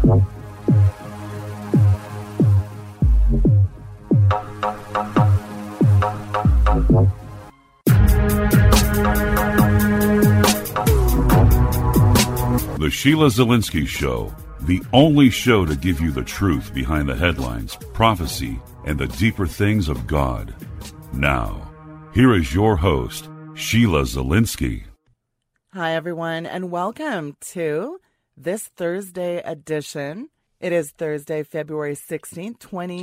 The Sheila Zilinsky Show, the only show to give you the truth behind the headlines, prophecy, and the deeper things of God. Now, here is your host, Sheila Zilinsky. Hi, everyone, and welcome to this Thursday edition. It is Thursday, February 16th,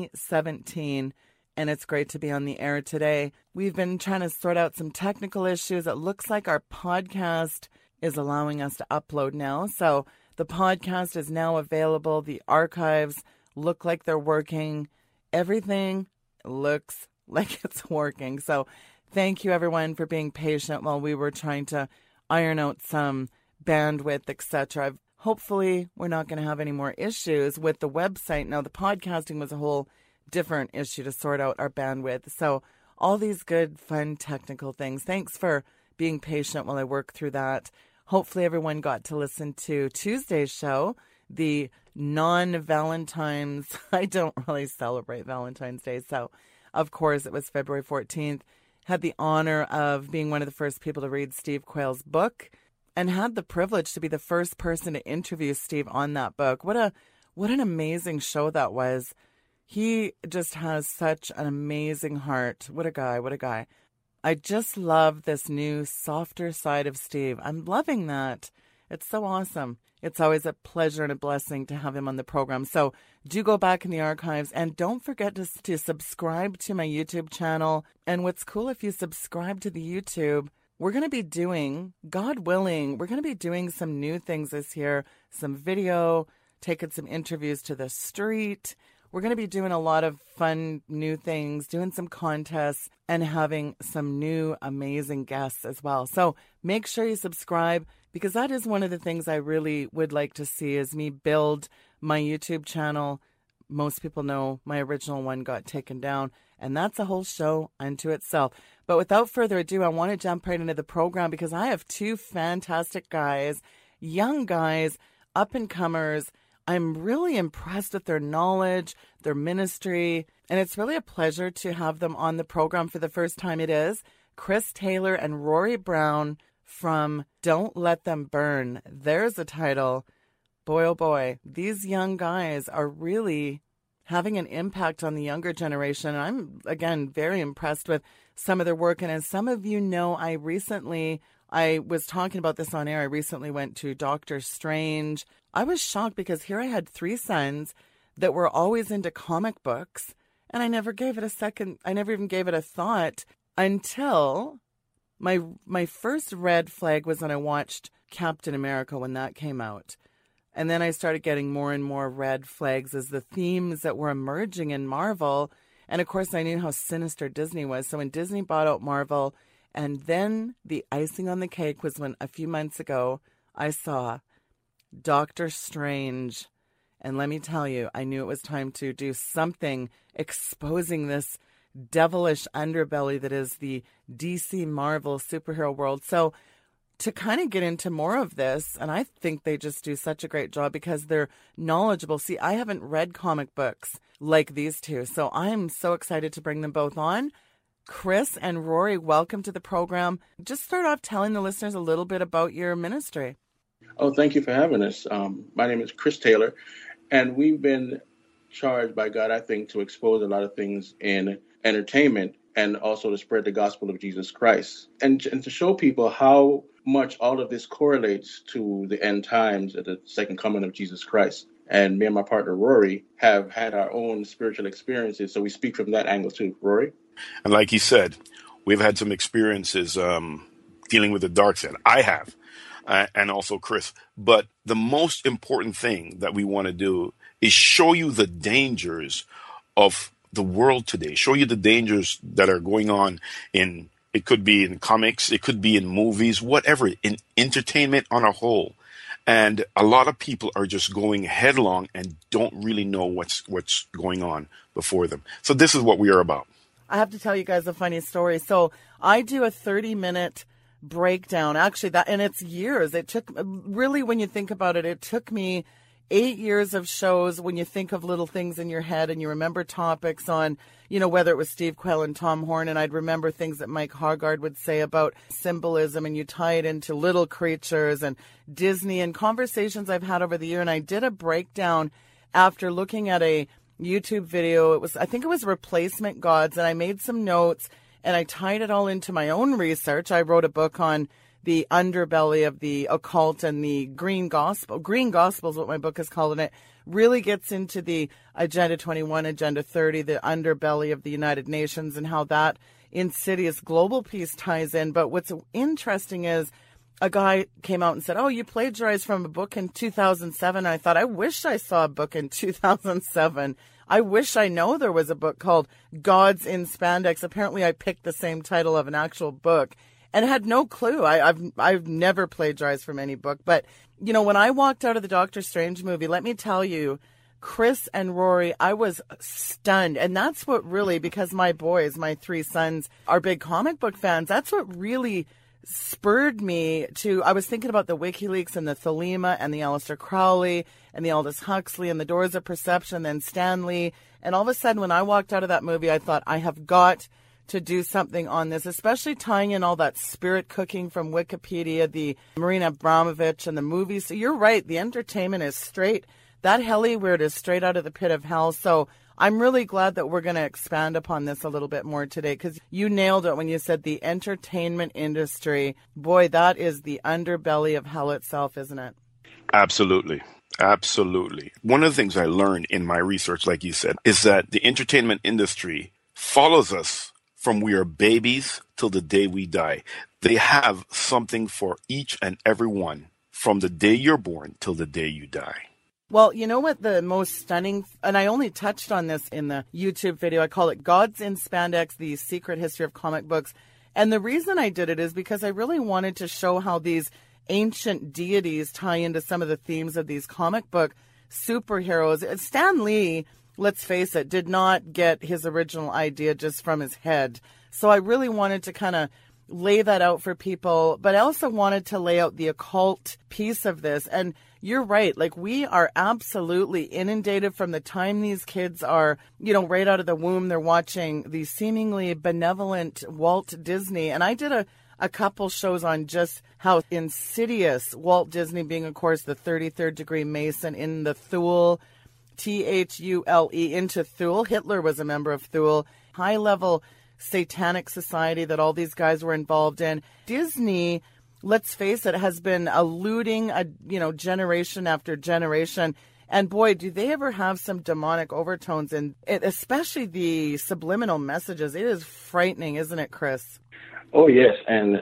2017, and it's great to be on the air today. We've been trying to sort out some technical issues. It looks like our podcast is allowing us to upload now. So the podcast is now available. The archives look like they're working. Everything looks like it's working. So thank you, everyone, for being patient while we were trying to iron out some bandwidth, etc. Hopefully, we're not going to have any more issues with the website. Now, the podcasting was a whole different issue to sort out our bandwidth. So all these good, fun, technical things. Thanks for being patient while I work through that. Hopefully everyone got to listen to Tuesday's show, the non-Valentine's. I don't really celebrate Valentine's Day, so of course it was February 14th. Had the honor of being one of the first people to read Steve Quayle's book and had the privilege to be the first person to interview Steve on that book. What an amazing show that was. He just has such an amazing heart. What a guy. I just love this new, softer side of Steve. I'm loving that. It's so awesome. It's always a pleasure and a blessing to have him on the program. So do go back in the archives and don't forget to subscribe to my YouTube channel. And what's cool, if you subscribe to the YouTube, we're going to be doing, God willing, we're going to be doing some new things this year, some video, taking some interviews to the street. We're going to be doing a lot of fun new things, doing some contests, and having some new amazing guests as well. So make sure you subscribe, because that is one of the things I really would like to see is me build my YouTube channel. Most people know my original one got taken down, and that's a whole show unto itself. But without further ado, I want to jump right into the program because I have two fantastic guys, young guys, up-and-comers. I'm really impressed with their knowledge, their ministry, and it's really a pleasure to have them on the program for the first time. It is Chris Taylor and Rory Brown from Don't Let Them Burn. There's a title. Boy, oh boy, these young guys are really having an impact on the younger generation. I'm, again, very impressed with some of their work. And as some of you know, I was talking about this on air. I recently went to Doctor Strange. I was shocked because here I had three sons that were always into comic books, and I never gave it a second. I never even gave it a thought until my first red flag was when I watched Captain America when that came out. And then I started getting more and more red flags as the themes that were emerging in Marvel. And of course, I knew how sinister Disney was. So when Disney bought out Marvel, and then the icing on the cake was when a few months ago I saw Doctor Strange. And let me tell you, I knew it was time to do something exposing this devilish underbelly that is the DC Marvel superhero world. So to kind of get into more of this, and I think they just do such a great job because they're knowledgeable. See, I haven't read comic books like these two, so I'm so excited to bring them both on. Chris and Rory, welcome to the program. Just start off telling the listeners a little bit about your ministry. Oh, thank you for having us. My name is Chris Taylor, and we've been charged by God, I think, to expose a lot of things in entertainment and also to spread the gospel of Jesus Christ and to show people how much all of this correlates to the end times at the second coming of Jesus Christ. And me and my partner, Rory, have had our own spiritual experiences. So we speak from that angle too. Rory? And like he said, we've had some experiences dealing with the dark side. I have, and also Chris. But the most important thing that we want to do is show you the dangers of the world today, show you the dangers that are going on in, it could be in comics, it could be in movies, whatever, in entertainment on a whole. And a lot of people are just going headlong and don't really know what's going on before them. So this is what we are about. I have to tell you guys a funny story. So I do a 30-minute breakdown. Actually, and it's years. It took, really, when you think about it, it took me 8 years of shows, when you think of little things in your head and you remember topics on, whether it was Steve Quayle and Tom Horn, and I'd remember things that Mike Hoggard would say about symbolism, and you tie it into Little Creatures and Disney and conversations I've had over the year. And I did a breakdown after looking at a YouTube video. I think it was Replacement Gods, and I made some notes and I tied it all into my own research. I wrote a book on the underbelly of the occult and the green gospel. Green gospel is what my book is called, and it really gets into the Agenda 21, Agenda 30, the underbelly of the United Nations, and how that insidious global peace ties in. But what's interesting is a guy came out and said, "Oh, you plagiarized from a book in 2007. I thought, I wish I saw a book in 2007. I wish I know there was a book called Gods in Spandex. Apparently I picked the same title of an actual book and had no clue. I've never plagiarized from any book. But, when I walked out of the Doctor Strange movie, let me tell you, Chris and Rory, I was stunned. And that's what really, because my boys, my 3 sons, are big comic book fans, that's what really spurred me to, I was thinking about the WikiLeaks and the Thelema and the Aleister Crowley and the Aldous Huxley and the Doors of Perception, then Stan Lee. And all of a sudden, when I walked out of that movie, I thought, I have got to do something on this, especially tying in all that spirit cooking from Wikipedia, the Marina Abramovich and the movies. So you're right. The entertainment is straight. That Helliweird is straight out of the pit of hell. So I'm really glad that we're going to expand upon this a little bit more today, because you nailed it when you said the entertainment industry. Boy, that is the underbelly of hell itself, isn't it? Absolutely. Absolutely. One of the things I learned in my research, like you said, is that the entertainment industry follows us from we are babies till the day we die. They have something for each and every one from the day you're born till the day you die. Well, you know what the most stunning, and I only touched on this in the YouTube video, I call it Gods in Spandex, the Secret History of Comic Books. And the reason I did it is because I really wanted to show how these ancient deities tie into some of the themes of these comic book superheroes. Stan Lee, let's face it, did not get his original idea just from his head. So I really wanted to kind of lay that out for people, but I also wanted to lay out the occult piece of this. And you're right. Like, we are absolutely inundated from the time these kids are, right out of the womb. They're watching the seemingly benevolent Walt Disney. And I did a couple shows on just how insidious Walt Disney, being, of course, the 33rd degree Mason in the Thule, Thule, into Thule. Hitler was a member of Thule. High-level satanic society that all these guys were involved in. Disney, let's face it, has been eluding generation after generation. And boy, do they ever have some demonic overtones in it, especially the subliminal messages. It is frightening, isn't it, Chris? Oh, yes. And,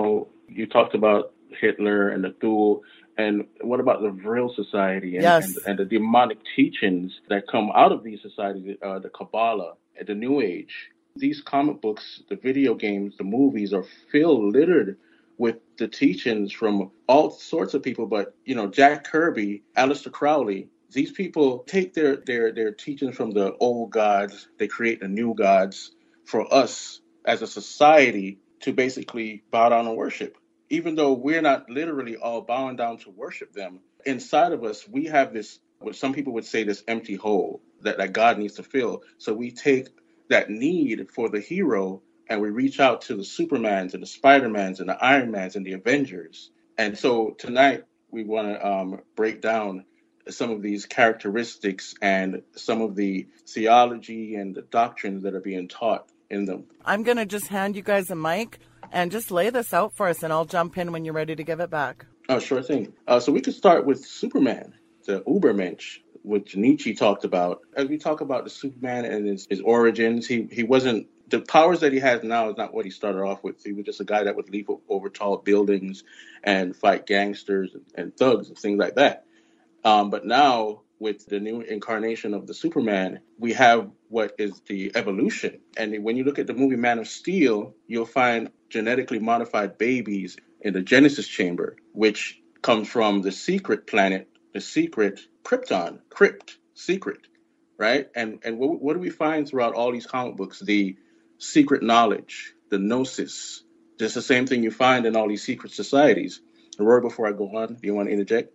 you talked about Hitler and the Thule. And what about the Vril Society and, yes, and the demonic teachings that come out of these societies, the Kabbalah, the New Age? These comic books, the video games, the movies are littered with the teachings from all sorts of people. But, Jack Kirby, Aleister Crowley, these people take their teachings from the old gods. They create the new gods for us as a society to basically bow down and worship. Even though we're not literally all bowing down to worship them, inside of us, we have this, what some people would say, this empty hole that God needs to fill. So we take that need for the hero and we reach out to the Supermans and the Spider-Mans and the Iron Mans and the Avengers. And so tonight we want to break down some of these characteristics and some of the theology and the doctrines that are being taught in them. I'm going to just hand you guys a mic and just lay this out for us, and I'll jump in when you're ready to give it back. Oh, sure thing. So we could start with Superman, the Ubermensch, which Nietzsche talked about. As we talk about the Superman and his origins, he wasn't, the powers that he has now is not what he started off with. He was just a guy that would leap over tall buildings and fight gangsters and thugs and things like that. But now, with the new incarnation of the Superman, we have what is the evolution. And when you look at the movie Man of Steel, you'll find genetically modified babies in the Genesis chamber, which comes from the secret planet, the secret Krypton, secret, right? And what do we find throughout all these comic books? The secret knowledge, the gnosis, just the same thing you find in all these secret societies. Roy, before I go on, do you want to interject?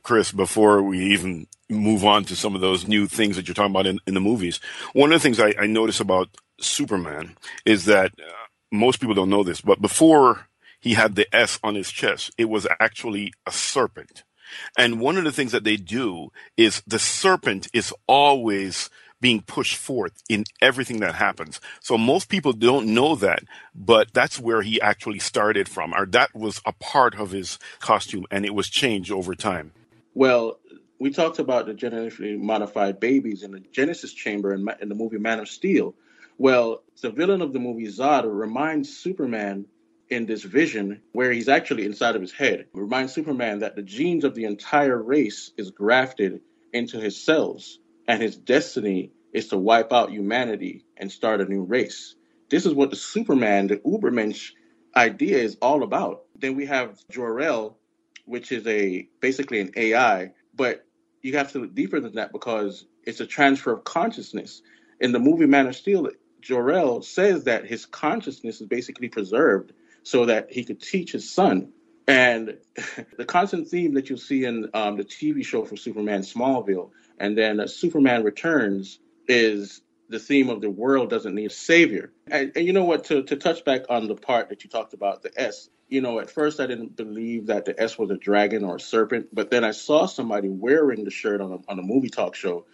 Chris, before we even move on to some of those new things that you're talking about in the movies, one of the things I notice about Superman is that most people don't know this, but before he had the S on his chest, it was actually a serpent. And one of the things that they do is the serpent is always being pushed forth in everything that happens. So most people don't know that, but that's where he actually started from, or that was a part of his costume, and it was changed over time. Well, we talked about the genetically modified babies in the Genesis chamber in the movie Man of Steel. Well, the villain of the movie, Zod, reminds Superman in this vision where he's actually inside of his head. Reminds Superman that the genes of the entire race is grafted into his cells, and his destiny is to wipe out humanity and start a new race. This is what the Superman, the Ubermensch idea is all about. Then we have Jor-El, which is basically an AI, but you have to look deeper than that because it's a transfer of consciousness. In the movie Man of Steel, Jor-El says that his consciousness is basically preserved so that he could teach his son. And the constant theme that you see in the TV show for Superman, Smallville, and then Superman Returns is the theme of the world doesn't need a savior. And you know what, to touch back on the part that you talked about, the S, at first I didn't believe that the S was a dragon or a serpent, but then I saw somebody wearing the shirt on a movie talk show,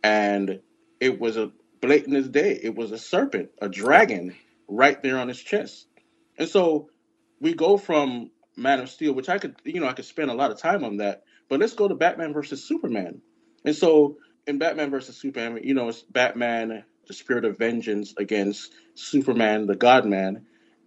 and it was a blatant as day. It was a serpent, a dragon, right there on his chest. And so we go from Man of Steel, which I could spend a lot of time on that, but let's go to Batman versus Superman. And so in Batman versus Superman, it's Batman, the spirit of vengeance, against Superman, the God-man.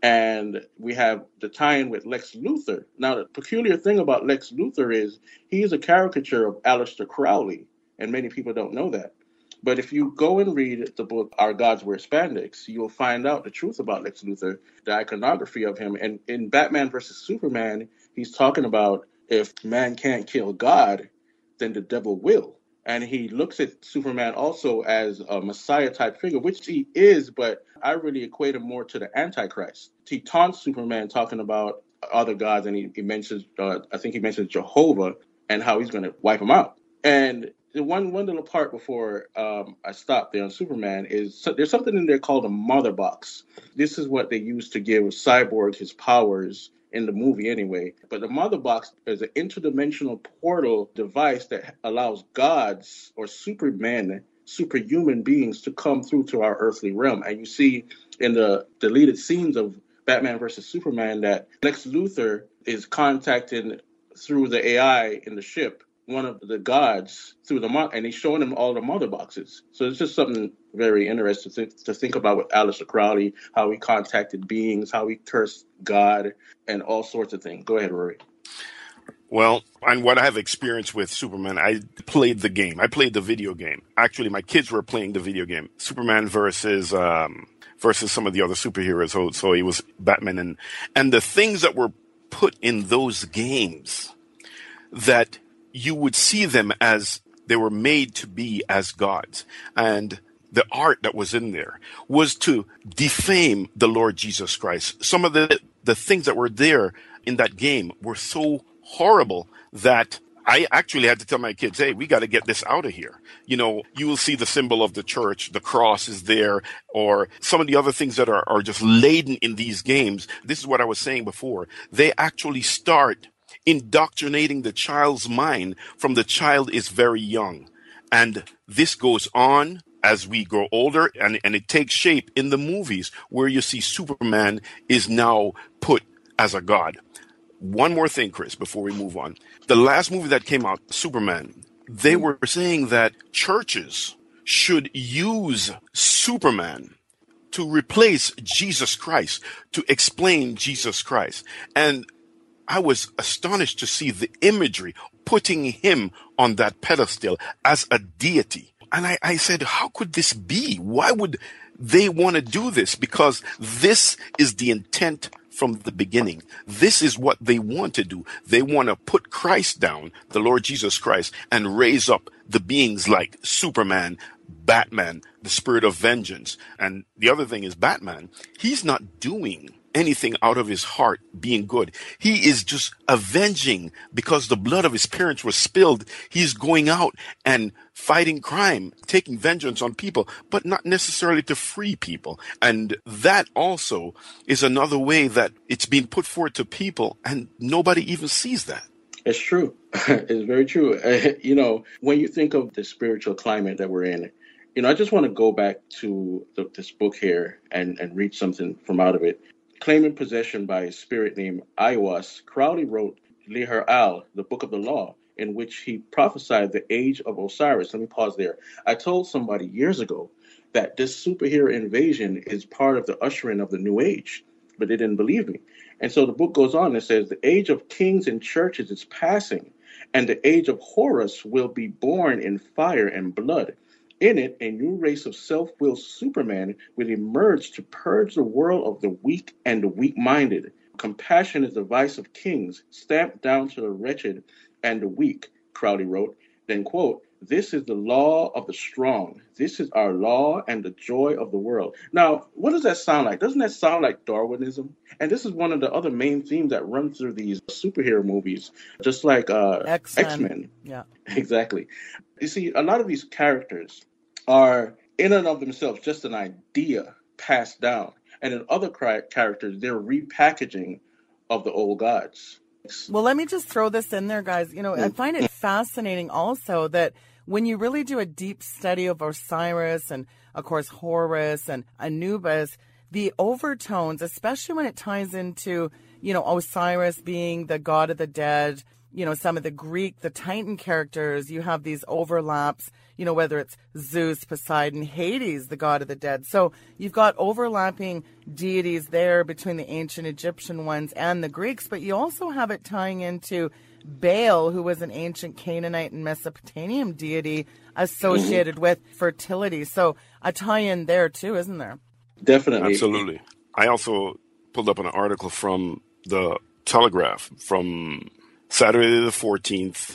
And we have the tie-in with Lex Luthor. Now, the peculiar thing about Lex Luthor is he is a caricature of Aleister Crowley, and many people don't know that. But if you go and read the book, Our Gods Wear Spandex, you'll find out the truth about Lex Luthor, the iconography of him. And in Batman versus Superman, he's talking about if man can't kill God, then the devil will. And he looks at Superman also as a Messiah-type figure, which he is, but I really equate him more to the Antichrist. He taunts Superman talking about other gods, and he mentions, I think he mentions Jehovah and how he's going to wipe him out. And the one little part before I stop there on Superman is there's something in there called a mother box. This is what they use to give Cyborg his powers in the movie anyway. But the mother box is an interdimensional portal device that allows gods or supermen, superhuman beings to come through to our earthly realm. And you see in the deleted scenes of Batman versus Superman that Lex Luthor is contacting through the AI in the ship one of the gods through and he's showing him all the mother boxes. So it's just something very interesting to think about with Aleister Crowley, how he contacted beings, how he cursed God, and all sorts of things. Go ahead, Rory. Well, and what I have experienced with Superman, I played the game. I played the video game. Actually, my kids were playing the video game, Superman versus some of the other superheroes. So it was Batman and the things that were put in those games that you would see them as they were made to be as gods. And the art that was in there was to defame the Lord Jesus Christ. Some of the things that were there in that game were so horrible that I actually had to tell my kids, hey, we got to get this out of here. You will see the symbol of the church, the cross is there, or some of the other things that are just laden in these games. This is what I was saying before. They actually start indoctrinating the child's mind from the child is very young. And this goes on as we grow older, and it takes shape in the movies where you see Superman is now put as a god. One more thing, Chris, before we move on. The last movie that came out, Superman, they were saying that churches should use Superman to replace Jesus Christ, to explain Jesus Christ. And I was astonished to see the imagery putting him on that pedestal as a deity. And I said, how could this be? Why would they want to do this? Because this is the intent from the beginning. This is what they want to do. They want to put Christ down, the Lord Jesus Christ, and raise up the beings like Superman, Batman, the spirit of vengeance. And the other thing is Batman, he's not doing anything out of his heart being good. He is just avenging because the blood of his parents was spilled. He's going out and fighting crime, taking vengeance on people, but not necessarily to free people. And that also is another way that it's being put forward to people, and nobody even sees that. It's true. It's very true. When you think of the spiritual climate that we're in, I just want to go back to this book here and read something from out of it. Claiming possession by a spirit named Aiwass, Crowley wrote Liher Al, the Book of the Law, in which he prophesied the age of Osiris. Let me pause there. I told somebody years ago that this superhero invasion is part of the ushering of the New Age, but they didn't believe me. And so the book goes on and says, the age of kings and churches is passing, and the age of Horus will be born in fire and blood. In it, a new race of self-willed Superman will emerge to purge the world of the weak and the weak-minded. Compassion is the vice of kings, stamped down to the wretched and the weak, Crowley wrote. Then, quote, this is the law of the strong. This is our law and the joy of the world. Now, what does that sound like? Doesn't that sound like Darwinism? And this is one of the other main themes that run through these superhero movies, just like X-Men. Yeah, exactly. You see, a lot of these characters are in and of themselves just an idea passed down. And in other characters, they're repackaging of the old gods. Well, let me just throw this in there, guys. I find it fascinating also that when you really do a deep study of Osiris and, of course, Horus and Anubis, the overtones, especially when it ties into, Osiris being the god of the dead, some of the Greek, the Titan characters, you have these overlaps, whether it's Zeus, Poseidon, Hades, the god of the dead. So you've got overlapping deities there between the ancient Egyptian ones and the Greeks, but you also have it tying into Baal, who was an ancient Canaanite and Mesopotamian deity associated with fertility. So a tie-in there too, isn't there? Definitely. Absolutely. I also pulled up an article from the Telegraph from Saturday the 14th,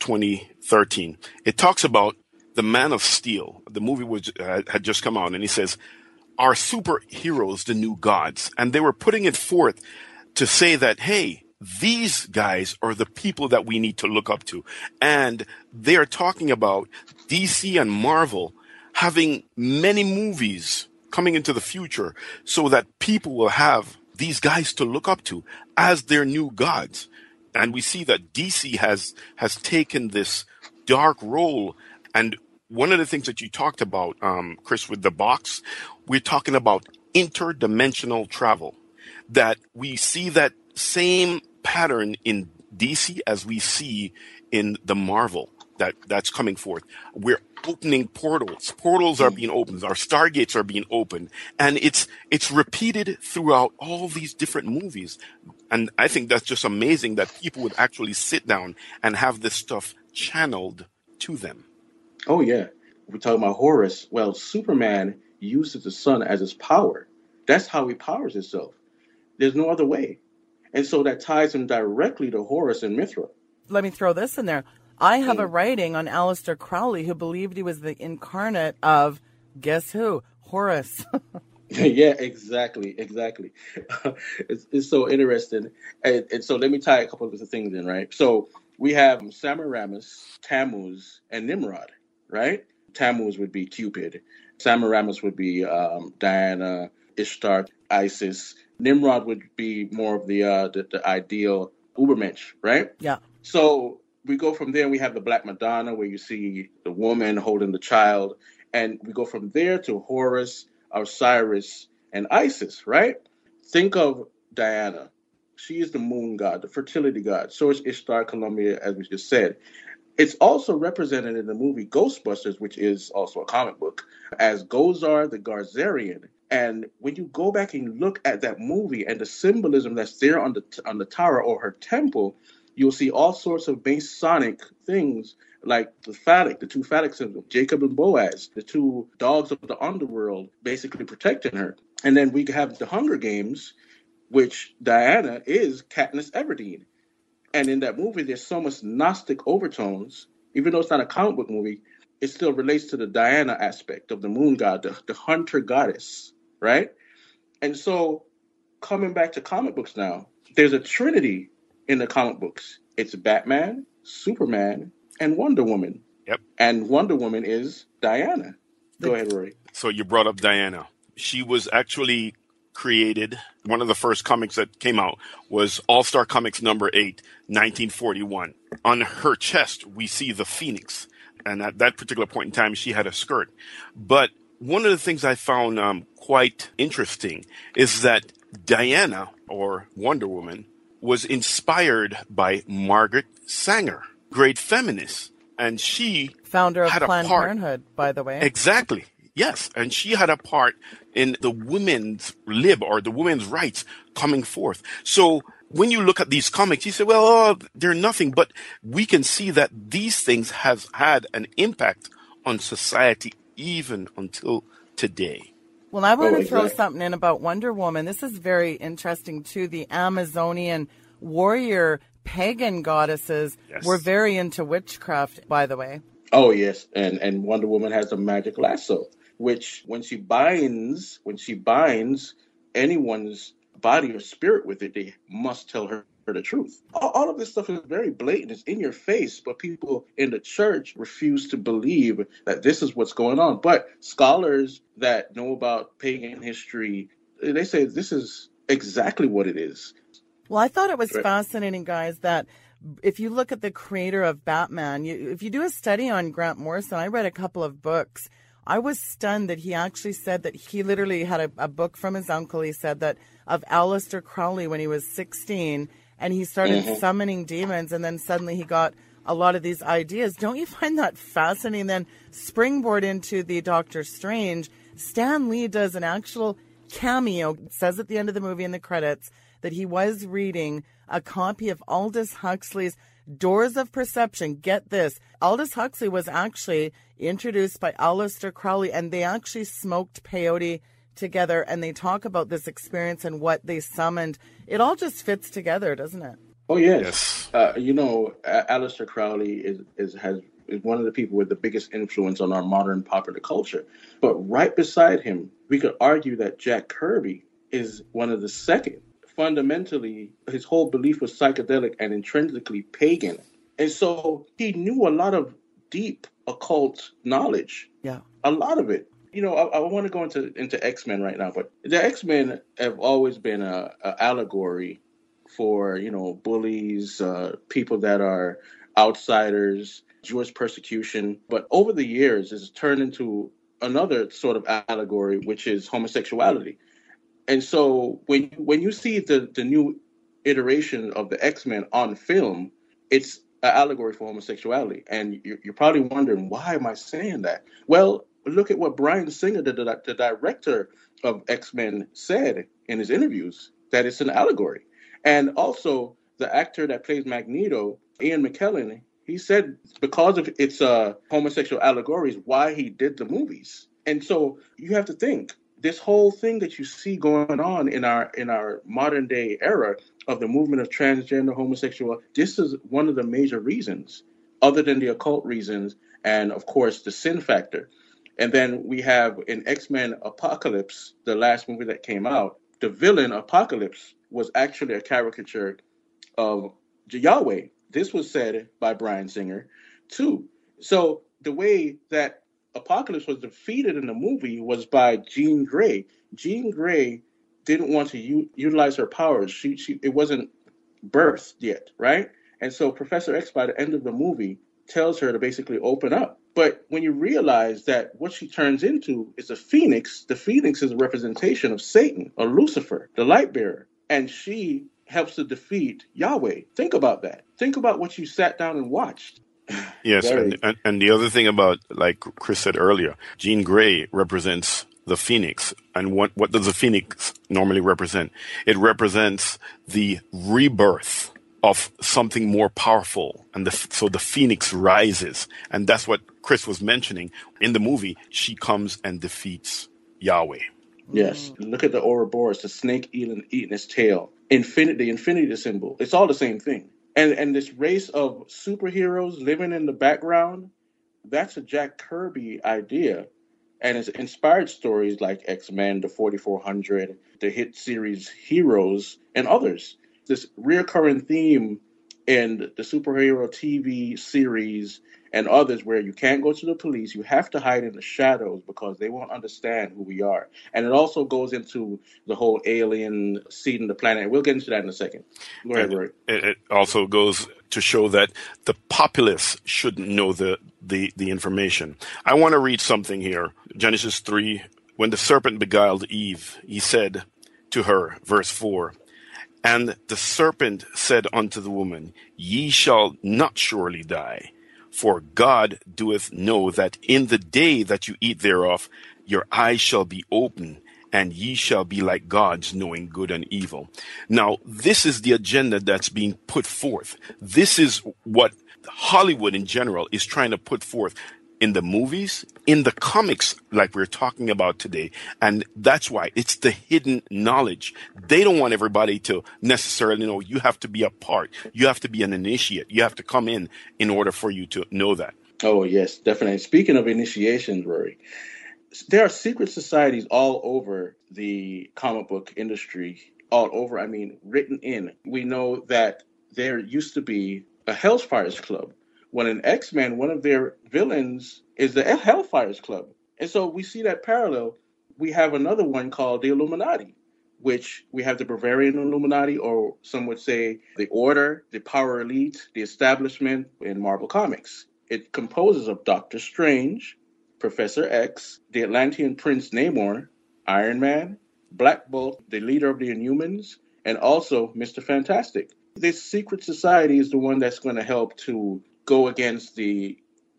2013. It talks about the Man of Steel. The movie had just come out, and he says, are superheroes the new gods? And they were putting it forth to say that, hey, these guys are the people that we need to look up to. And they're talking about DC and Marvel having many movies coming into the future so that people will have these guys to look up to as their new gods. And we see that DC has taken this dark role. And one of the things that you talked about, Chris, with the box, we're talking about interdimensional travel. That we see that same pattern in DC as we see in the Marvel that's coming forth. We're opening portals. Portals are being opened. Our stargates are being opened. And it's repeated throughout all these different movies. And I think that's just amazing that people would actually sit down and have this stuff channeled to them. Oh, yeah. We're talking about Horus. Well, Superman uses the sun as his power. That's how he powers himself. There's no other way. And so that ties him directly to Horus and Mithra. Let me throw this in there. I have a writing on Aleister Crowley who believed he was the incarnate of, guess who? Horus. Yeah, exactly. It's so interesting. And so let me tie a couple of the things in, right? So we have Semiramis, Tammuz, and Nimrod, right? Tammuz would be Cupid. Semiramis would be Diana, Ishtar, Isis. Nimrod would be more of the ideal Ubermensch, right? Yeah. So we go from there, we have the Black Madonna, where you see the woman holding the child. And we go from there to Horus, Osiris, and Isis, right? Think of Diana. She is the moon god, the fertility god. So is Ishtar, Columbia, as we just said. It's also represented in the movie Ghostbusters, which is also a comic book, as Gozar the Garzarian. And when you go back and look at that movie and the symbolism that's there on the tower or her temple, you'll see all sorts of Masonic things like the two phallic symbols, Jacob and Boaz, the two dogs of the underworld basically protecting her. And then we have the Hunger Games, which Diana is Katniss Everdeen. And in that movie, there's so much Gnostic overtones. Even though it's not a comic book movie, it still relates to the Diana aspect of the moon god, the hunter goddess, right? And so coming back to comic books now, there's a trinity in the comic books. It's Batman, Superman, and Wonder Woman. Yep. And Wonder Woman is Diana. Go ahead, Rory. So you brought up Diana. She was actually created. One of the first comics that came out was All-Star Comics number 8, 1941. On her chest, we see the Phoenix. And at that particular point in time, she had a skirt. But one of the things I found quite interesting is that Diana, or Wonder Woman, was inspired by Margaret Sanger, great feminist. And she founder of had Planned a part. Parenthood, by the way. Exactly. Yes. And she had a part in the women's lib, or the women's rights coming forth. So when you look at these comics, you say, well, they're nothing. But we can see that these things have had an impact on society even until today. Well, I want to throw something in about Wonder Woman. This is very interesting, too. The Amazonian warrior pagan goddesses were very into witchcraft, by the way. Oh, yes. And Wonder Woman has a magic lasso, which when she binds anyone's body or spirit with it, they must tell her the truth. All of this stuff is very blatant. It's in your face, but people in the church refuse to believe that this is what's going on. But scholars that know about pagan history, they say this is exactly what it is. Well, I thought it was fascinating, guys, that if you look at the creator of Batman, if you do a study on Grant Morrison, I read a couple of books. I was stunned that he actually said that he literally had a book from his uncle. He said that of Aleister Crowley when he was 16, and he started summoning demons, and then suddenly he got a lot of these ideas. Don't you find that fascinating? Then springboard into the Doctor Strange, Stan Lee does an actual cameo. It says at the end of the movie in the credits that he was reading a copy of Aldous Huxley's Doors of Perception. Get this. Aldous Huxley was actually introduced by Aleister Crowley, and they actually smoked peyote together, and they talk about this experience and what they summoned. It all just fits together, doesn't it? Oh, yes. Aleister Crowley is one of the people with the biggest influence on our modern popular culture. But right beside him, we could argue that Jack Kirby is one of the second. Fundamentally, his whole belief was psychedelic and intrinsically pagan. And so he knew a lot of deep occult knowledge. Yeah. A lot of it. I want to go into X-Men right now, but the X-Men have always been a allegory for, bullies, people that are outsiders, Jewish persecution. But over the years, it's turned into another sort of allegory, which is homosexuality. And so when you see the new iteration of the X-Men on film, it's an allegory for homosexuality. And you're probably wondering, why am I saying that? Well, look at what Bryan Singer, the director of X-Men, said in his interviews, that it's an allegory. And also, the actor that plays Magneto, Ian McKellen, he said because of its homosexual allegories, why he did the movies. And so you have to think, this whole thing that you see going on in our modern day era of the movement of transgender homosexual, this is one of the major reasons, other than the occult reasons, and of course the sin factor. And then we have in X-Men Apocalypse, the last movie that came out, the villain Apocalypse was actually a caricature of Yahweh. This was said by Bryan Singer too. So the way that Apocalypse was defeated in the movie was by Jean Grey. Jean Grey didn't want to utilize her powers. It wasn't birthed yet, right? And so Professor X, by the end of the movie, tells her to basically open up. But when you realize that what she turns into is a phoenix, the phoenix is a representation of Satan or Lucifer, the light bearer, and she helps to defeat Yahweh. Think about that. Think about what you sat down and watched. Yes, and the other thing about, like Chris said earlier, Jean Grey represents the phoenix. And what does the phoenix normally represent? It represents the rebirth of something more powerful. And so the phoenix rises. And that's what Chris was mentioning. In the movie, she comes and defeats Yahweh. Yes. Look at the Ouroboros, the snake eating its tail. The infinity symbol. It's all the same thing. And this race of superheroes living in the background, that's a Jack Kirby idea. And it's inspired stories like X-Men, the 4400, the hit series Heroes, and others. This recurring theme in the superhero TV series and others where you can't go to the police, you have to hide in the shadows because they won't understand who we are. And it also goes into the whole alien seeding the planet. We'll get into that in a second. Go ahead, Roy. It also goes to show that the populace shouldn't know the information. I want to read something here. Genesis 3, when the serpent beguiled Eve, he said to her, verse 4, "And the serpent said unto the woman, Ye shall not surely die. For God doeth know that in the day that you eat thereof, your eyes shall be open, and ye shall be like gods, knowing good and evil." Now, this is the agenda that's being put forth. This is what Hollywood in general is trying to put forth in the movies, in the comics, like we're talking about today. And that's why it's the hidden knowledge. They don't want everybody to necessarily know. You have to be a part. You have to be an initiate. You have to come in order for you to know that. Oh, yes, definitely. Speaking of initiations, Rory, there are secret societies all over the comic book industry, all over, I mean, written in. We know that there used to be a Hellfire's Club. When in X-Men, one of their villains is the Hellfire's Club. And so we see that parallel. We have another one called the Illuminati, which we have the Bavarian Illuminati, or some would say the Order, the Power Elite, the Establishment in Marvel Comics. It composes of Doctor Strange, Professor X, the Atlantean Prince Namor, Iron Man, Black Bolt, the leader of the Inhumans, and also Mr. Fantastic. This secret society is the one that's going to help to go against the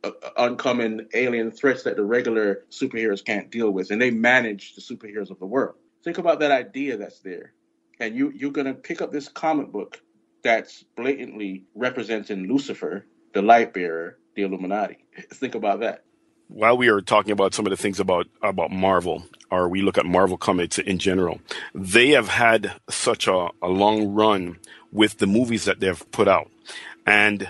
oncoming alien threats that the regular superheroes can't deal with, and they manage the superheroes of the world. Think about that idea that's there. And you're going to pick up this comic book that's blatantly representing Lucifer, the light bearer, the Illuminati. Think about that. While we are talking about some of the things about Marvel, or we look at Marvel Comics in general, they have had such a long run with the movies that they've put out. And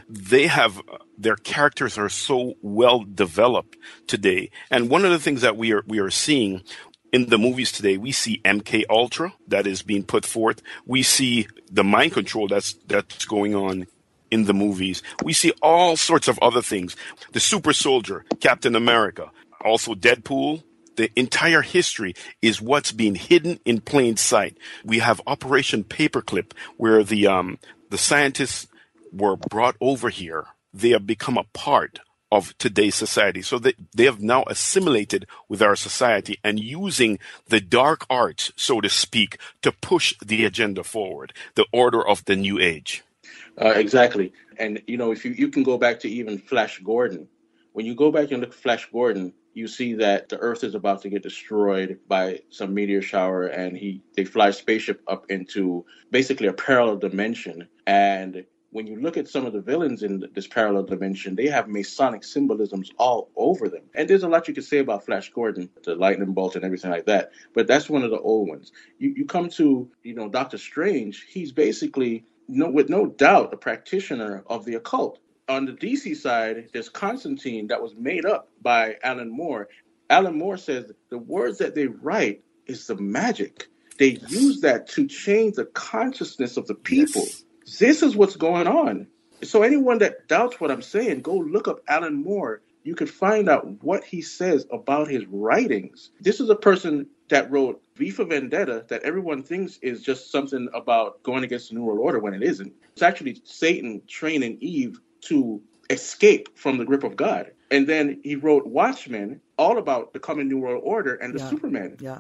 their characters are so well developed today. And one of the things that we are seeing in the movies today, we see MK Ultra that is being put forth. We see the mind control that's going on in the movies. We see all sorts of other things. The Super Soldier, Captain America, also Deadpool. The entire history is what's being hidden in plain sight. We have Operation Paperclip, where the scientists were brought over here. They have become a part of today's society. So they have now assimilated with our society and using the dark arts, so to speak, to push the agenda forward, the order of the new age. Exactly. And, if you can go back to even Flash Gordon. When you go back and look at Flash Gordon, you see that the Earth is about to get destroyed by some meteor shower, and they fly a spaceship up into basically a parallel dimension. And when you look at some of the villains in this parallel dimension, they have Masonic symbolisms all over them. And there's a lot you could say about Flash Gordon, the lightning bolt and everything like that. But that's one of the old ones. You come to, Doctor Strange, he's basically, with no doubt, a practitioner of the occult. On the DC side, there's Constantine that was made up by Alan Moore. Alan Moore says the words that they write is the magic. They use that to change the consciousness of the people. Yes. This is what's going on. So anyone that doubts what I'm saying, go look up Alan Moore. You can find out what he says about his writings. This is a person that wrote V for Vendetta that everyone thinks is just something about going against the New World Order when it isn't. It's actually Satan training Eve to escape from the grip of God. And then he wrote Watchmen, all about the coming New World Order and the Superman. Yeah.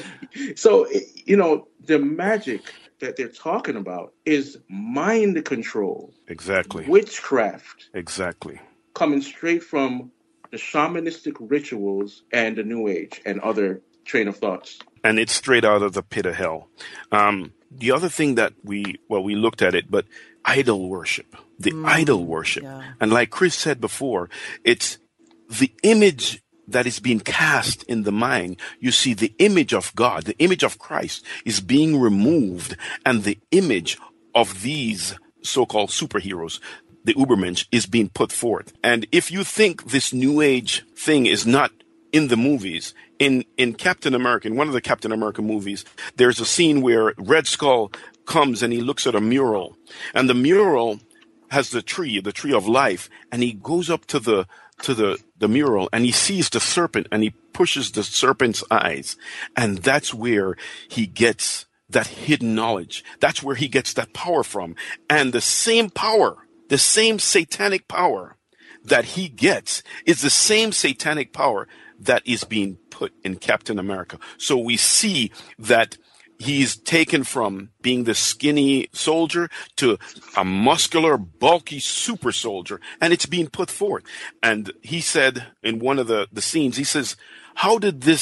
So, the magic that they're talking about is mind control. Exactly. Witchcraft. Exactly. Coming straight from the shamanistic rituals and the New Age and other train of thoughts. And it's straight out of the pit of hell. The other thing that we looked at it, but idol worship, idol worship. Yeah. And like Chris said before, it's the image that is being cast in the mind. You see, the image of God, the image of Christ is being removed, and the image of these so-called superheroes, the Ubermensch, is being put forth. And if you think this New Age thing is not in the movies, in Captain America, in one of the Captain America movies, there's a scene where Red Skull comes and he looks at a mural, and the mural has the tree of life, and he goes up to the mural and he sees the serpent and he pushes the serpent's eyes, and that's where he gets that hidden knowledge. That's where he gets that power from. And the same power, the same satanic power that he gets is the same satanic power that is being put in Captain America. So we see that he's taken from being the skinny soldier to a muscular, bulky super soldier, and it's being put forth. And he said in one of the scenes, he says, how did the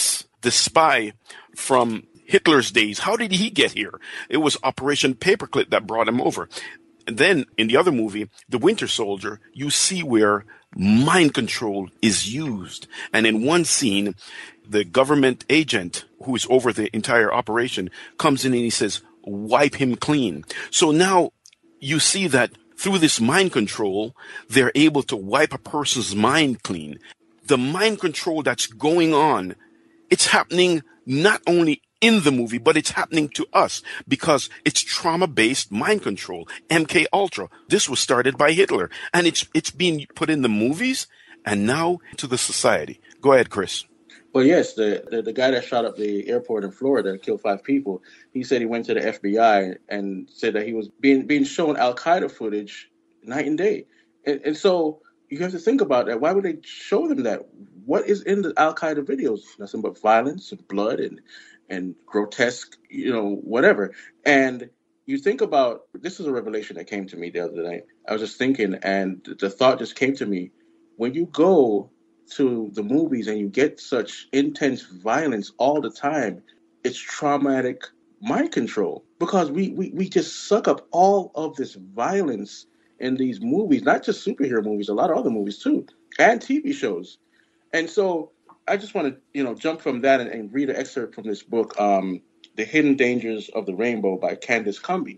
spy from Hitler's days, how did he get here? It was Operation Paperclip that brought him over. And then in the other movie, The Winter Soldier, you see where mind control is used. And in one scene, the government agent who is over the entire operation comes in and he says, wipe him clean. So now you see that through this mind control, they're able to wipe a person's mind clean. The mind control that's going on, it's happening not only in the movie, but it's happening to us because it's trauma-based mind control. MK Ultra. This was started by Hitler, and it's being put in the movies and now to the society. Go ahead, Chris. Well, yes, the guy that shot up the airport in Florida and killed 5 people, he said he went to the FBI and said that he was being shown Al-Qaeda footage night and day. And so you have to think about that. Why would they show them that? What is in the Al-Qaeda videos? Nothing but violence and blood and grotesque, whatever. And you think about, this is a revelation that came to me the other night. I was just thinking, and the thought just came to me. When you go to the movies and you get such intense violence all the time, it's traumatic mind control, because we just suck up all of this violence in these movies, not just superhero movies, a lot of other movies too, and TV shows. And so I just want to, jump from that and read an excerpt from this book, The Hidden Dangers of the Rainbow by Candace Cumby.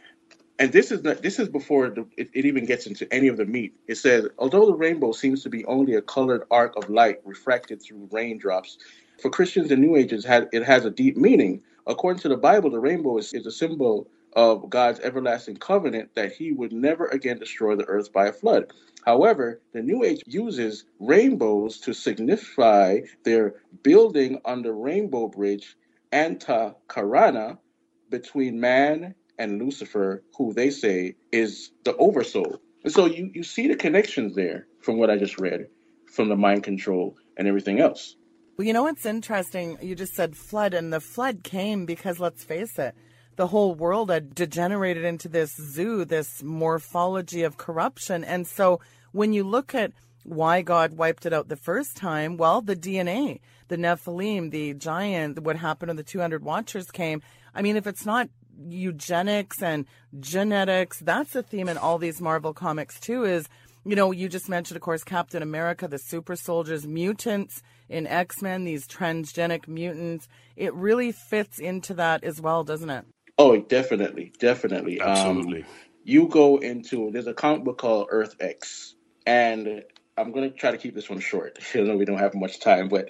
And this is before it even gets into any of the meat. It says, although the rainbow seems to be only a colored arc of light refracted through raindrops, for Christians and New Agers, it has a deep meaning. According to the Bible, the rainbow is a symbol of God's everlasting covenant that he would never again destroy the earth by a flood. However, the New Age uses rainbows to signify their building on the rainbow bridge, Anta Karana, between man and Lucifer, who they say is the oversoul. And so you see the connections there from what I just read, from the mind control and everything else. Well, you know what's interesting? You just said flood, and the flood came because, let's face it, the whole world had degenerated into this zoo, this morphology of corruption. And so when you look at why God wiped it out the first time, well, the DNA, the Nephilim, the giant, what happened when the 200 Watchers came. I mean, if it's not eugenics and genetics, that's a theme in all these Marvel comics too, is, you just mentioned, of course, Captain America, the super soldiers, mutants in X-Men, these transgenic mutants. It really fits into that as well, doesn't it? Oh, definitely. Absolutely. You go into, there's a comic book called Earth X, and I'm going to try to keep this one short. I know we don't have much time, but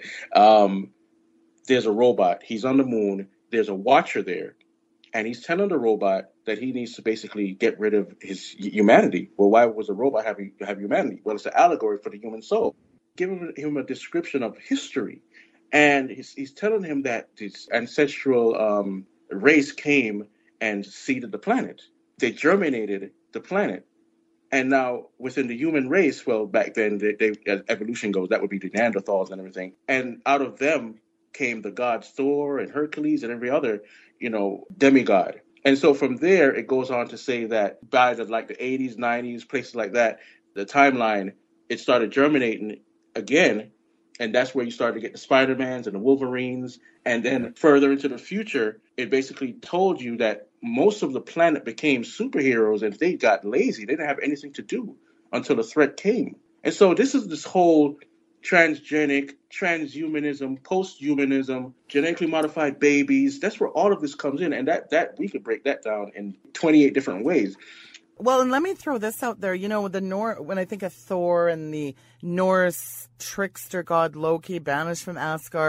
there's a robot. He's on the moon. There's a watcher there, and he's telling the robot that he needs to basically get rid of his humanity. Well, why was a robot have humanity? Well, it's an allegory for the human soul. Giving him a description of history, and he's telling him that this ancestral race came and seeded the planet. They germinated the planet. And now within the human race, well, back then, as evolution goes, that would be the Neanderthals and everything. And out of them came the gods Thor and Hercules and every other, demigod. And so from there, it goes on to say that by the 80s, 90s, places like that, the timeline, it started germinating again. And that's where you started to get the Spider-Mans and the Wolverines. And then further into the future, it basically told you that most of the planet became superheroes, and they got lazy. They didn't have anything to do until the threat came. And so this is this whole transgenic, transhumanism, posthumanism, genetically modified babies. That's where all of this comes in. And that we could break that down in 28 different ways. Well, and let me throw this out there. When I think of Thor and the Norse trickster god Loki, banished from Asgard, of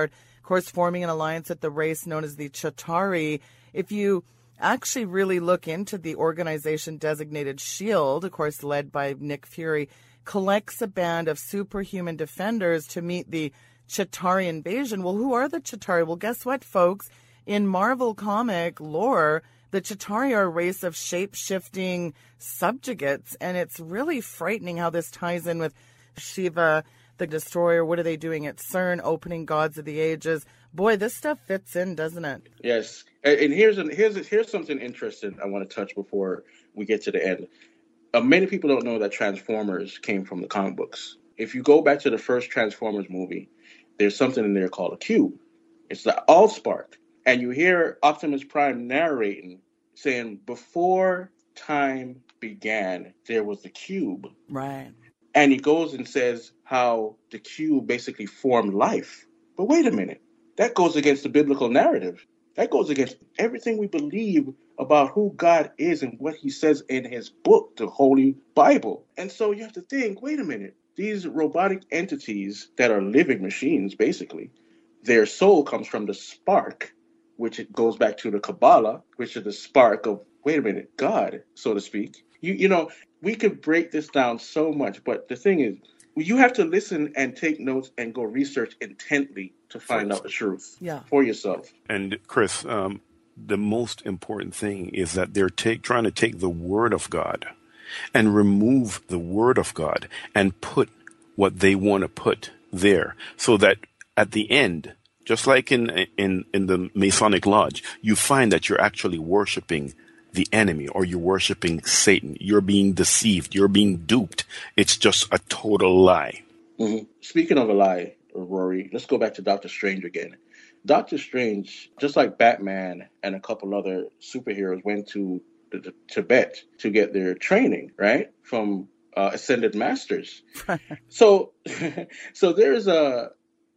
course, forming an alliance with the race known as the Chitauri. If you actually really look into the organization designated SHIELD, of course, led by Nick Fury, collects a band of superhuman defenders to meet the Chitauri invasion. Well, who are the Chitauri? Well, guess what, folks? In Marvel comic lore, the Chitauri are a race of shape-shifting subjugates, and it's really frightening how this ties in with Shiva, the Destroyer. What are they doing at CERN, opening Gods of the Ages? Boy, this stuff fits in, doesn't it? Yes. And here's something interesting I want to touch before we get to the end. Many people don't know that Transformers came from the comic books. If you go back to the first Transformers movie, there's something in there called a cube. It's the Allspark. And you hear Optimus Prime narrating, saying, before time began, there was the cube. Right. And he goes and says how the cube basically formed life. But wait a minute. That goes against the biblical narrative. That goes against everything we believe about who God is and what he says in his book, the Holy Bible. And so you have to think, wait a minute. These robotic entities that are living machines, basically, their soul comes from the spark, which it goes back to the Kabbalah, which is the spark of, wait a minute, God, so to speak. You know, we could break this down so much, but the thing is, you have to listen and take notes and go research intently to find out the truth for yourself. And Chris, the most important thing is that they're trying to take the Word of God and remove the Word of God and put what they want to put there, so that at the end, just like in the Masonic Lodge, you find that you're actually worshiping the enemy, or you're worshiping Satan. You're being deceived. You're being duped. It's just a total lie. Mm-hmm. Speaking of a lie, Rory, let's go back to Doctor Strange again. Doctor Strange, just like Batman and a couple other superheroes, went to Tibet to get their training, right, from ascended masters. So there's a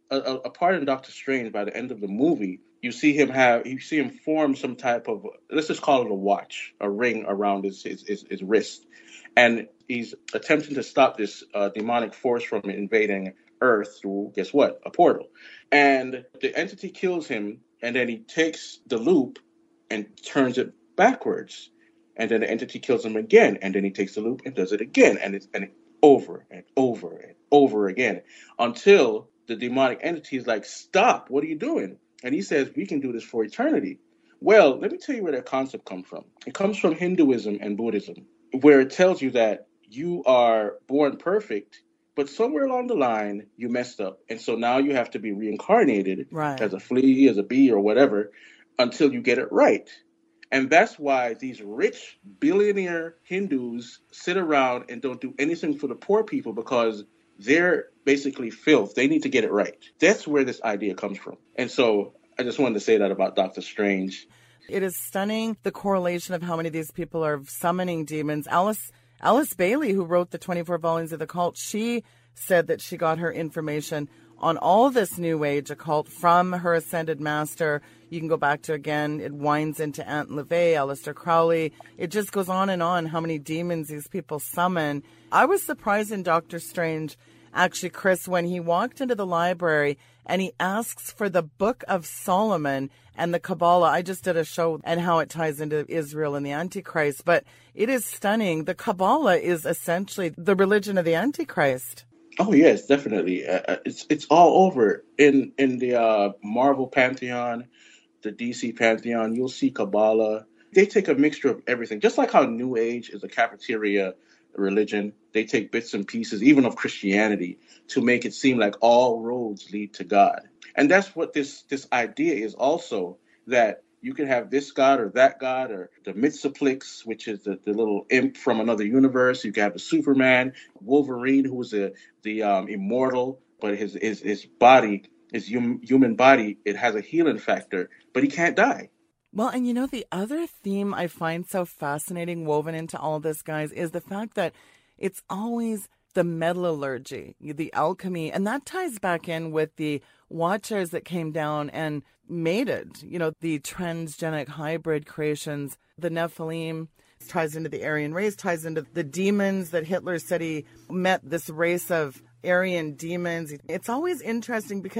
part in Doctor Strange by the end of the movie. You see him form some type of, let's just call it a watch, a ring around his wrist. And he's attempting to stop this demonic force from invading Earth through, guess what? A portal. And the entity kills him, and then he takes the loop and turns it backwards. And then the entity kills him again, and then he takes the loop and does it again. And it's over and over and over again, until the demonic entity is like, stop, what are you doing? And he says, we can do this for eternity. Well, let me tell you where that concept comes from. It comes from Hinduism and Buddhism, where it tells you that you are born perfect, but somewhere along the line, you messed up. And so now you have to be reincarnated as a flea, as a bee, or whatever, until you get it right. And that's why these rich billionaire Hindus sit around and don't do anything for the poor people, because they're basically filth. They need to get it right. That's where this idea comes from. And so I just wanted to say that about Doctor Strange. It is stunning, the correlation of how many of these people are summoning demons. Alice Bailey, who wrote the 24 volumes of the cult, she said that she got her information on all this New Age occult from her ascended master. You can go back to, again, it winds into Aunt LaVey, Aleister Crowley. It just goes on and on how many demons these people summon. I was surprised in Doctor Strange, actually, Chris, when he walked into the library and he asks for the Book of Solomon and the Kabbalah. I just did a show and how it ties into Israel and the Antichrist, but it is stunning. The Kabbalah is essentially the religion of the Antichrist. Oh yes, definitely. It's all over in the Marvel pantheon, the DC pantheon. You'll see Kabbalah. They take a mixture of everything, just like how New Age is a cafeteria religion. They take bits and pieces, even of Christianity, to make it seem like all roads lead to God. And that's what this idea is also, that you can have this God or that God, or the Mitsaplex, which is the little imp from another universe. You can have the Superman, Wolverine, who is the immortal, but his body, his human body, it has a healing factor, but he can't die. Well, and you know, the other theme I find so fascinating woven into all of this, guys, is the fact that it's always the metallurgy, the alchemy, and that ties back in with the Watchers that came down and mated, you know, the transgenic hybrid creations, the Nephilim, ties into the Aryan race, ties into the demons that Hitler said he met, this race of Aryan demons. It's always interesting because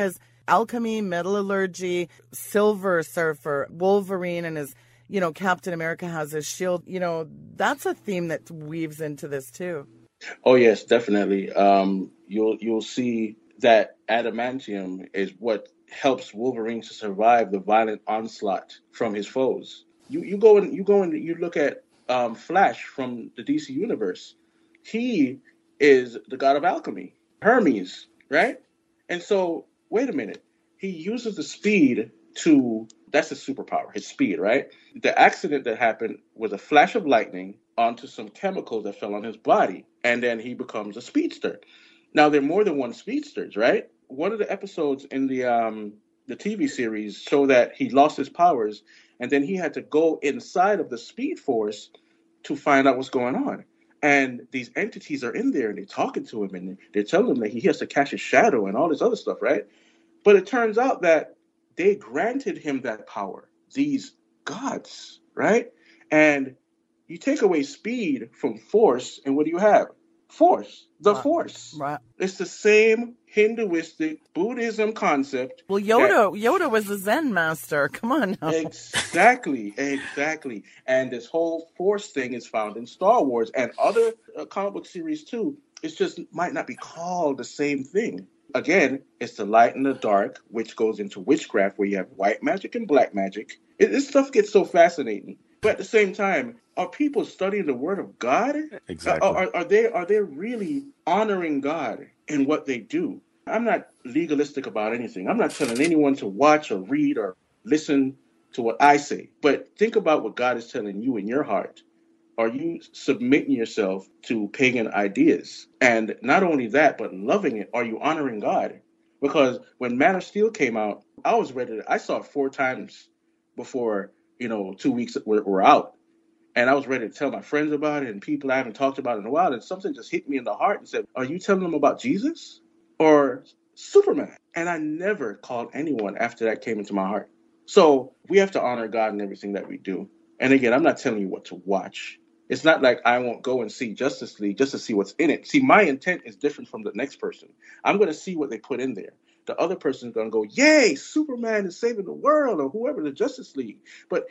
alchemy, metallurgy, Silver Surfer, Wolverine and his, Captain America has his shield. That's a theme that weaves into this too. Oh yes, definitely. You'll see that adamantium is what helps Wolverine to survive the violent onslaught from his foes. You go and you look at Flash from the DC universe. He is the god of alchemy, Hermes, right? And so, wait a minute. He uses the speed to, that's his superpower, his speed, right? The accident that happened was a flash of lightning onto some chemicals that fell on his body, and then he becomes a speedster. Now, there are more than one speedsters, right? One of the episodes in the TV series show that he lost his powers, and then he had to go inside of the Speed Force to find out what's going on. And these entities are in there, and they're talking to him, and they're telling him that he has to catch his shadow and all this other stuff, right? But it turns out that they granted him that power, these gods, right? And you take away speed from force, and what do you have? Force, the force. Right. It's the same Hinduistic Buddhism concept. Well, Yoda was a Zen master. Come on now. Exactly. And this whole force thing is found in Star Wars and other comic book series too. It just might not be called the same thing. Again, it's the light and the dark, which goes into witchcraft, where you have white magic and black magic. This stuff gets so fascinating. But at the same time, are people studying the Word of God? Exactly. Are they really honoring God in what they do? I'm not legalistic about anything. I'm not telling anyone to watch or read or listen to what I say. But think about what God is telling you in your heart. Are you submitting yourself to pagan ideas? And not only that, but loving it. Are you honoring God? Because when Man of Steel came out, I was ready. I saw it 4 times before 2 weeks were out. And I was ready to tell my friends about it and people I haven't talked about in a while. And something just hit me in the heart and said, are you telling them about Jesus or Superman? And I never called anyone after that came into my heart. So we have to honor God in everything that we do. And again, I'm not telling you what to watch. It's not like I won't go and see Justice League just to see what's in it. See, my intent is different from the next person. I'm going to see what they put in there. The other person is going to go, yay, Superman is saving the world, or whoever, the Justice League. But,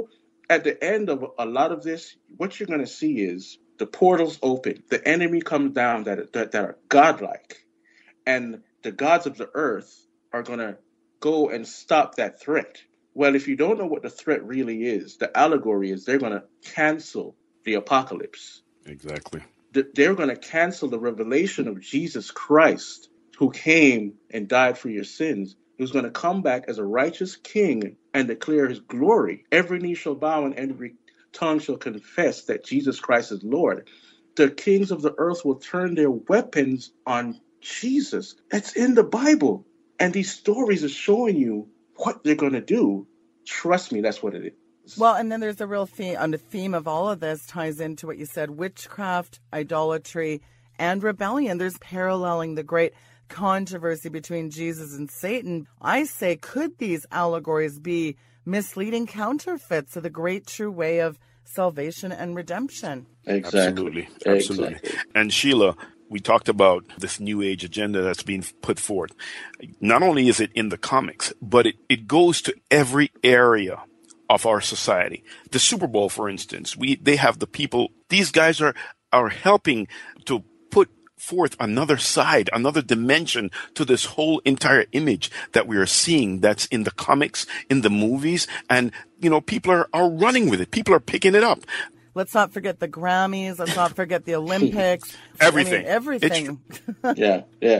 at the end of a lot of this, what you're going to see is the portals open. The enemy comes down that are godlike. And the gods of the earth are going to go and stop that threat. Well, if you don't know what the threat really is, the allegory is they're going to cancel the apocalypse. Exactly. They're going to cancel the revelation of Jesus Christ, who came and died for your sins. He was going to come back as a righteous king and declare his glory. Every knee shall bow and every tongue shall confess that Jesus Christ is Lord. The kings of the earth will turn their weapons on Jesus. That's in the Bible. And these stories are showing you what they're going to do. Trust me, that's what it is. Well, and then there's a real theme, and the theme of all of this ties into what you said, witchcraft, idolatry, and rebellion. There's paralleling the great controversy between Jesus and Satan. I say, could these allegories be misleading counterfeits of the great true way of salvation and redemption? Exactly. Absolutely. And Sheila, we talked about this new age agenda that's being put forth. Not only is it in the comics, but it goes to every area of our society. The Super Bowl, for instance, they have the people, these guys are helping to put forth another side, another dimension to this whole entire image that we are seeing that's in the comics, in the movies, and people are running with it. People are picking it up. Let's not forget the Grammys. Let's not forget the Olympics. Everything. Everything. Yeah.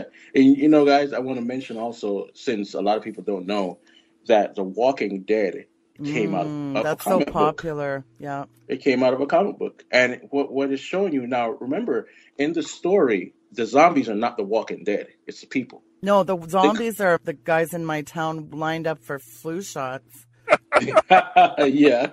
And guys, I want to mention also, since a lot of people don't know, that The Walking Dead came out of that's a comic so popular book. Yeah, it came out of a comic book. And what it's showing you now, remember, in the story, the zombies are not the Walking Dead. It's the people. No, the zombies are the guys in my town lined up for flu shots. Yeah,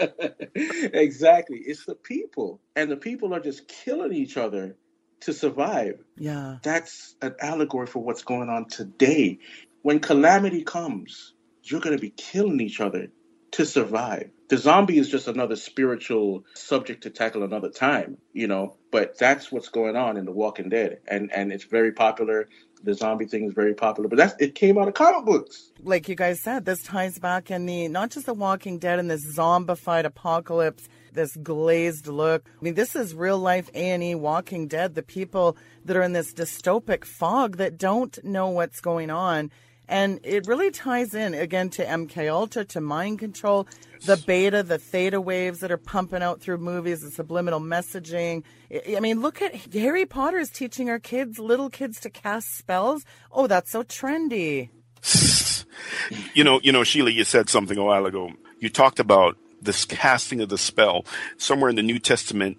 exactly. It's the people. And the people are just killing each other to survive. Yeah. That's an allegory for what's going on today. When calamity comes, you're going to be killing each other to survive. the zombie is just another spiritual subject to tackle another time, but that's what's going on in The Walking Dead. And it's very popular. The zombie thing is very popular, but it came out of comic books. Like you guys said, this ties back in not just The Walking Dead and this zombified apocalypse, this glazed look. I mean, this is real life A&E Walking Dead, the people that are in this dystopic fog that don't know what's going on. And it really ties in, again, to MKUltra, to mind control, the beta, the theta waves that are pumping out through movies, the subliminal messaging. I mean, look at Harry Potter is teaching our little kids to cast spells. Oh, that's so trendy. Sheila, you said something a while ago. You talked about this casting of the spell. Somewhere in the New Testament,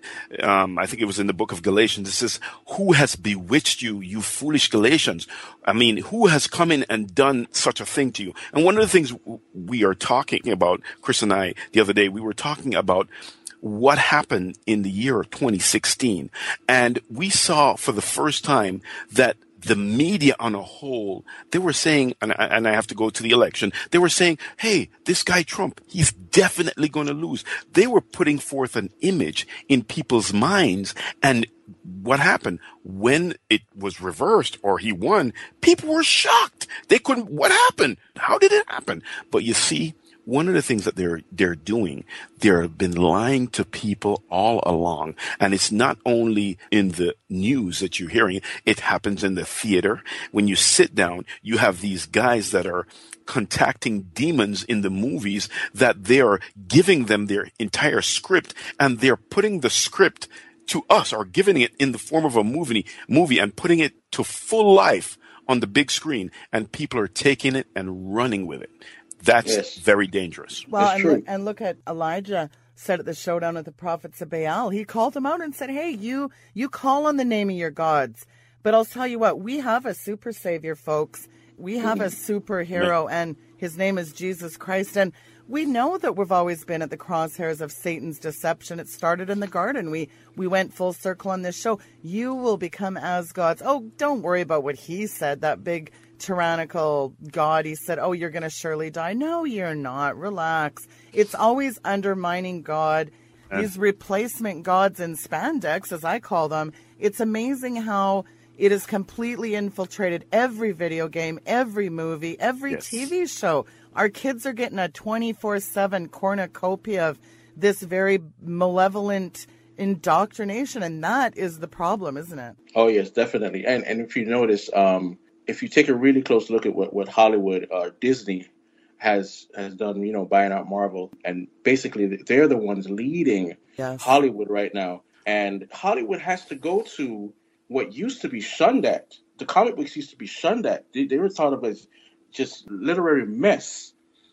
I think it was in the book of Galatians, it says, who has bewitched you, you foolish Galatians? I mean, who has come in and done such a thing to you? And one of the things we are talking about, Chris and I, the other day, we were talking about what happened in the year of 2016. And we saw for the first time that the media on a whole, they were saying, and I have to go to the election, they were saying, hey, this guy Trump, he's definitely going to lose. They were putting forth an image in people's minds. And what happened? When it was reversed or he won, people were shocked. They couldn't, what happened? How did it happen? But you see, one of the things that they're doing, they've been lying to people all along. And it's not only in the news that you're hearing, it happens in the theater. When you sit down, you have these guys that are contacting demons in the movies that they are giving them their entire script, and they're putting the script to us or giving it in the form of a movie and putting it to full life on the big screen, and people are taking it and running with it. That's very dangerous. Well, and look at Elijah said at the showdown with the prophets of Baal. He called them out and said, hey, you call on the name of your gods. But I'll tell you what, we have a super savior, folks. We have a superhero, and his name is Jesus Christ. And we know that we've always been at the crosshairs of Satan's deception. It started in the garden. We went full circle on this show. You will become as gods. Oh, don't worry about what he said, that big tyrannical God. He said, oh, you're going to surely die. No, you're not. Relax. It's always undermining God. These replacement gods in spandex, as I call them. It's amazing how it has completely infiltrated every video game, every movie, every TV show. Our kids are getting a 24/7 cornucopia of this very malevolent indoctrination, and that is the problem, isn't it? Oh, yes, definitely. And if you notice, if you take a really close look at what Hollywood or Disney has done, buying out Marvel, and basically they're the ones leading Hollywood right now. And Hollywood has to go to what used to be shunned at. The comic books used to be shunned at. They were thought of as just literary mess.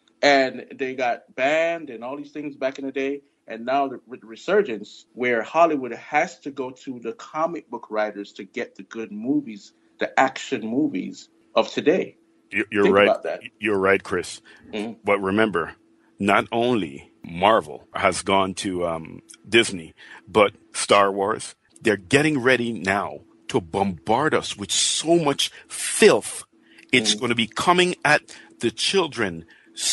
And they got banned and all these things back in the day. And now the resurgence where Hollywood has to go to the comic book writers to get the good movies, the action movies of today. You're right. About that. You're right, Chris. Mm-hmm. But remember, not only Marvel has gone to Disney, but Star Wars, they're getting ready now to bombard us with so much filth. It's going to be coming at the children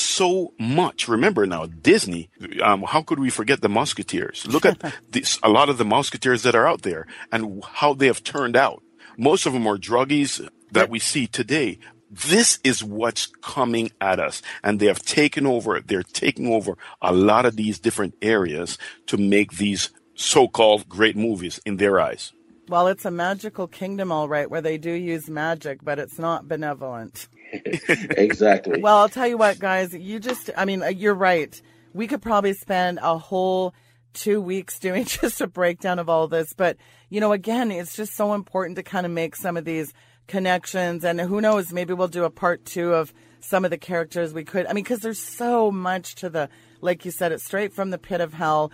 so much. Remember now, Disney, how could we forget the Musketeers? Look at a lot of the Musketeers that are out there and how they have turned out. Most of them are druggies that we see today. This is what's coming at us. And they have taken over. They're taking over a lot of these different areas to make these so-called great movies in their eyes. Well, it's a magical kingdom, all right, where they do use magic, but it's not benevolent. Exactly. Well, I'll tell you what, guys, you're right. We could probably spend a whole 2 weeks doing just a breakdown of all this. But, again, it's just so important to kind of make some of these connections. And who knows, maybe we'll do a part 2 of some of the characters we could. Because there's so much to like you said, it's straight from the pit of hell.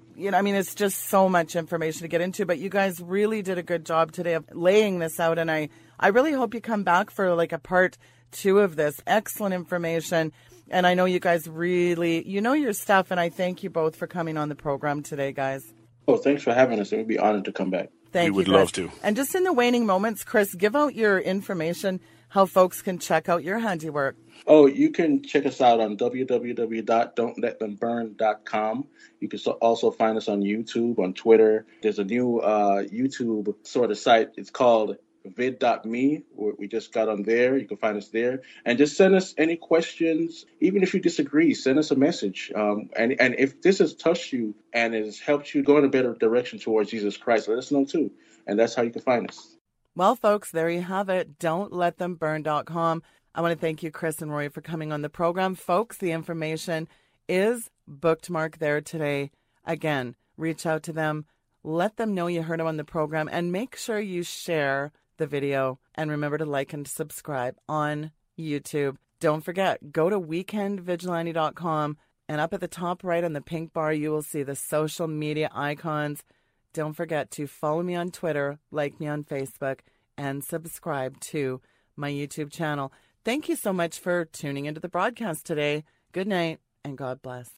It's just so much information to get into, but you guys really did a good job today of laying this out. And I really hope you come back for like a part 2 of this. Excellent information. And I know you guys really, your stuff. And I thank you both for coming on the program today, guys. Oh, thanks for having us. And we'd be honored to come back. Thank you. We would love to. And just in the waning moments, Chris, give out your information how folks can check out your handiwork. Oh, you can check us out on www.don'tletthemburn.com. You can also find us on YouTube, on Twitter. There's a new YouTube sort of site. It's called vid.me. We just got on there. You can find us there. And just send us any questions. Even if you disagree, send us a message. And if this has touched you and has helped you go in a better direction towards Jesus Christ, let us know too. And that's how you can find us. Well, folks, there you have it. Don'tLetThemBurn.com. I want to thank you, Chris and Roy, for coming on the program. Folks, the information is bookmarked there today. Again, reach out to them. Let them know you heard them on the program. And make sure you share the video. And remember to like and subscribe on YouTube. Don't forget, go to weekendvigilante.com. And up at the top right on the pink bar, you will see the social media icons. Don't forget to follow me on Twitter, like me on Facebook, and subscribe to my YouTube channel. Thank you so much for tuning into the broadcast today. Good night, and God bless.